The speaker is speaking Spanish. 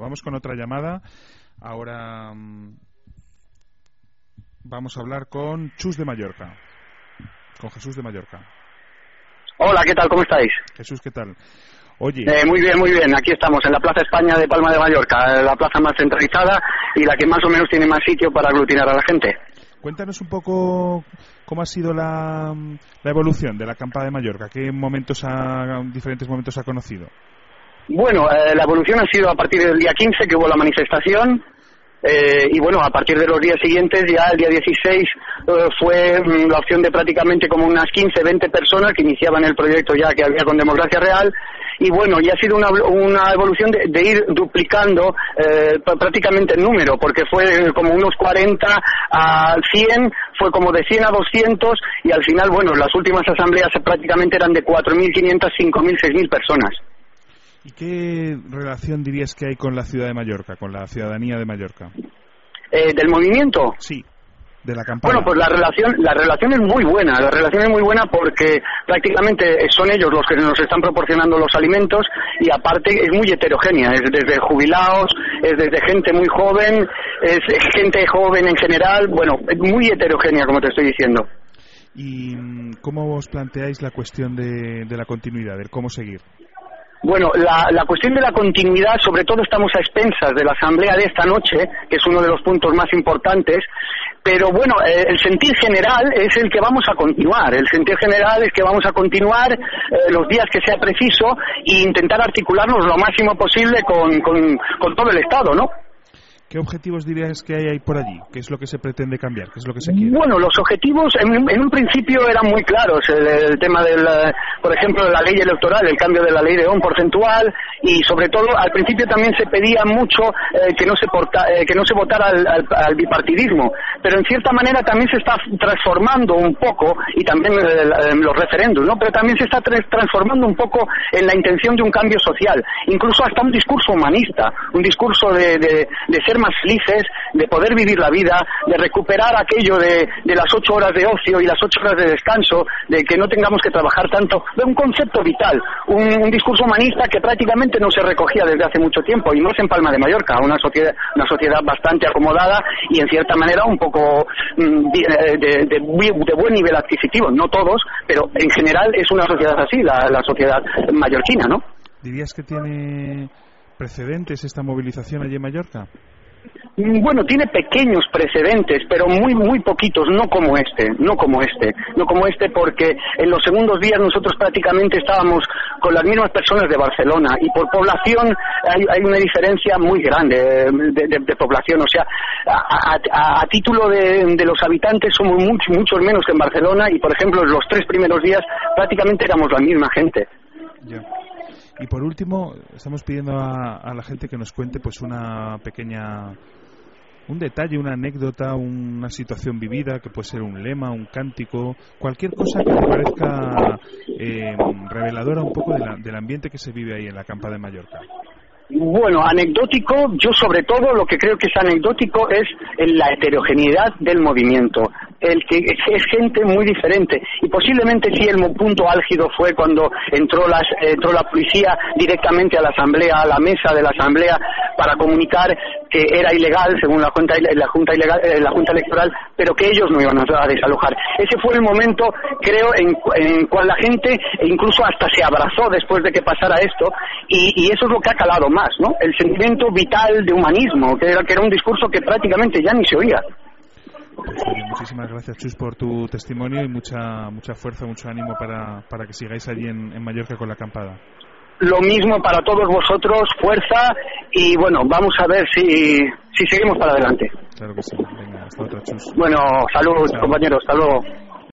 vamos con otra llamada. Ahora vamos a hablar con Chus de Mallorca. Con Jesús de Mallorca. Hola, ¿qué tal? ¿Cómo estáis? Jesús, ¿qué tal? Oye. Muy bien, muy bien. Aquí estamos, en la Plaza España de Palma de Mallorca, la plaza más centralizada y la que más o menos tiene más sitio para aglutinar a la gente. Cuéntanos un poco cómo ha sido la evolución de la acampada de Mallorca. ¿Qué diferentes momentos ha conocido? Bueno, la evolución ha sido a partir del día 15 que hubo la manifestación. Y bueno, a partir de los días siguientes, ya el día 16, fue la opción de prácticamente como unas 15, 20 personas que iniciaban el proyecto ya que había con Democracia Real. Y bueno, ya ha sido una evolución de ir duplicando prácticamente el número, porque fue como unos 40 a 100, fue como de 100 a 200, y al final, bueno, las últimas asambleas prácticamente eran de 4.500, 5.000, 6.000 personas. ¿Y qué relación dirías que hay con la ciudad de Mallorca, con la ciudadanía de Mallorca? ¿Del movimiento? Sí, de la acampada. Bueno, pues la relación es muy buena. La relación es muy buena porque prácticamente son ellos los que nos están proporcionando los alimentos, y aparte es muy heterogénea. Es desde jubilados, es desde gente muy joven, es gente joven en general. Bueno, es muy heterogénea, como te estoy diciendo. ¿Y cómo os planteáis la cuestión de la continuidad, del cómo seguir? Bueno, la cuestión de la continuidad, sobre todo estamos a expensas de la asamblea de esta noche, que es uno de los puntos más importantes, pero bueno, el sentir general es el que vamos a continuar. El sentir general es que vamos a continuar los días que sea preciso e intentar articularnos lo máximo posible con todo el Estado, ¿no? ¿Qué objetivos dirías que hay por allí? ¿Qué es lo que se pretende cambiar? ¿Qué es lo que se quiere? Bueno, los objetivos en un principio eran muy claros. El tema por ejemplo, de la ley electoral, el cambio de la ley de ON porcentual, y sobre todo al principio también se pedía mucho que no se votara al bipartidismo, pero en cierta manera también se está transformando un poco, y también los referéndums, ¿no? Pero también se está transformando un poco en la intención de un cambio social, incluso hasta un discurso humanista, un discurso de ser más felices, de poder vivir la vida, de recuperar aquello de las 8 horas de ocio y las 8 horas de descanso, de que no tengamos que trabajar tanto, de un concepto vital, un discurso humanista que prácticamente no se recogía desde hace mucho tiempo, y más en Palma de Mallorca, una sociedad bastante acomodada y en cierta manera un poco de buen nivel adquisitivo, no todos, pero en general es una sociedad así, la sociedad mallorquina, ¿no? ¿Dirías que tiene precedentes esta movilización allí en Mallorca? Bueno, tiene pequeños precedentes, pero muy poquitos, no como este, porque en los segundos días nosotros prácticamente estábamos con las mismas personas de Barcelona, y por población hay una diferencia muy grande de población. O sea, a título de los habitantes somos muchos menos que en Barcelona, y por ejemplo en los 3 primeros días prácticamente éramos la misma gente. Ya. Y por último, estamos pidiendo a la gente que nos cuente pues un detalle, una anécdota, una situación vivida, que puede ser un lema, un cántico, cualquier cosa que te parezca reveladora un poco del ambiente que se vive ahí en la acampada de Mallorca. Bueno, anecdótico, yo sobre todo lo que creo que es anecdótico es la heterogeneidad del movimiento, el que es gente muy diferente, y posiblemente sí el punto álgido fue cuando entró la policía directamente a la asamblea, a la mesa de la asamblea, para comunicar que era ilegal según la junta electoral, pero que ellos no iban a desalojar. Ese fue el momento, creo, en cual la gente incluso hasta se abrazó después de que pasara esto, y eso es lo que ha calado más, ¿no? El sentimiento vital de humanismo, que era un discurso que prácticamente ya ni se oía. Pues, muchísimas gracias, Chus, por tu testimonio, y mucha fuerza, mucho ánimo para que sigáis allí en Mallorca con la acampada. Lo mismo para todos vosotros, fuerza, y bueno, vamos a ver si seguimos para adelante. Claro que sí. Venga, hasta otra, Chus. Bueno, salud, Chao. Compañeros, hasta luego.